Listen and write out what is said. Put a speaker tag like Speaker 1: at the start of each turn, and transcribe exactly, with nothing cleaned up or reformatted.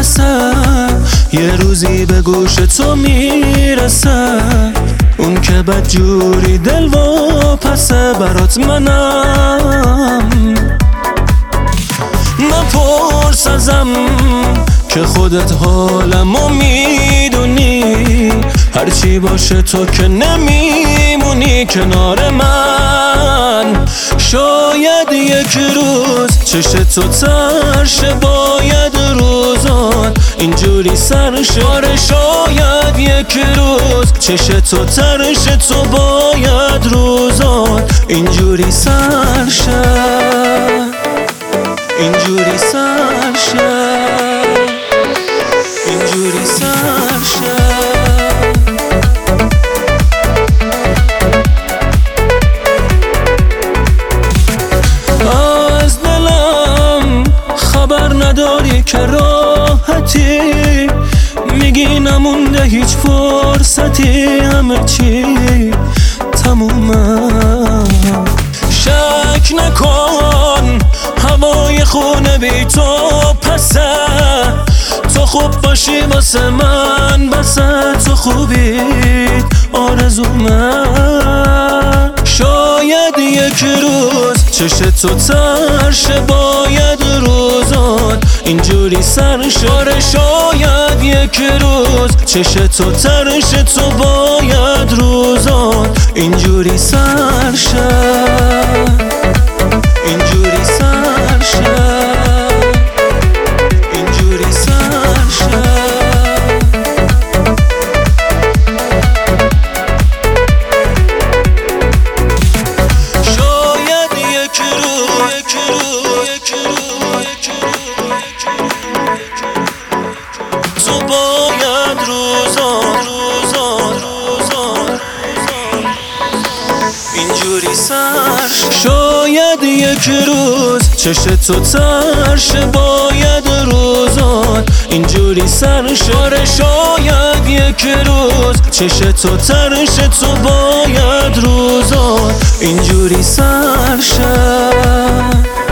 Speaker 1: پسه، یه روزی به گوش تو میرسه. اون که بدجوری دل و پسه برات منم. نپرس ازم که خودت حالمو میدونی، هرچی باشه تو که نمیمونی کنار من. شاید یک روز چشم تو ترشه، باید روزات اینجوری سرشه. آره شاید یک روز چشم تو ترشه، تو باید روزات اینجوری سرشه، اینجوری سرشه، اینجوری سرشه. از دلم خبر نداری که راحتی، میگی نمونده هیچ فرصتی، همه چی تمومه. شک نکن هوای خونه بی تو پسه، تو خوب باشی واسه من بسه، تو خوبی آرزومه. شاید یک روز چشم تو ترشه، باید روزات اینجوری سرشه. آره شاید یک روز چشم تو ترشه، تو باید روزات اینجوری سرشه، اینجوری سرشه، اینجوری سرشه. شاید یک روز، یک روز، یک روز، یک روز تو باید روزات، روزات، روزات اینجوری سرشه. شاید یک روز چشم تو ترشه، باید روزات اینجوری سرشه. آره شاید یک روز چشم تو ترشه، تو باید روزات اینجوری سرشه.